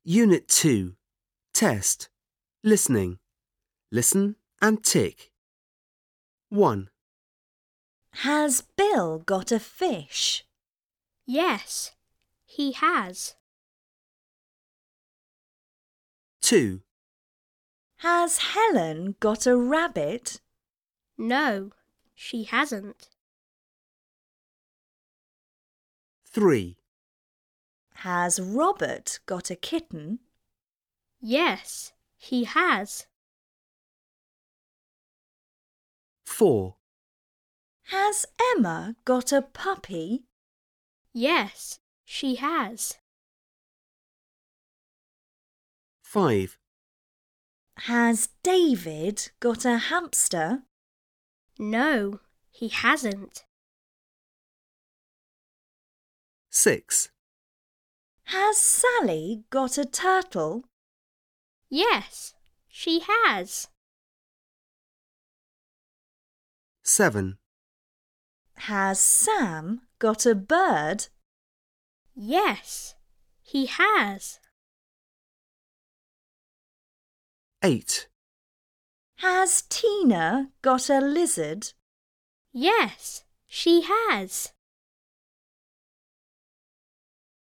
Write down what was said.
Unit 2. Test. Listening. Listen and tick. 1, Has Bill got a fish? Yes, he has. 2, Has Helen got a rabbit? No, she hasn't. 3, Has Robert got a kitten? Yes, he has. 4, Has Emma got a puppy? Yes, she has. 5, Has David got a hamster? No, he hasn't. 6, Has Sally got a turtle? Yes, she has. 7, Has Sam got a bird? Yes, he has. 8, Has Tina got a lizard? Yes, she has.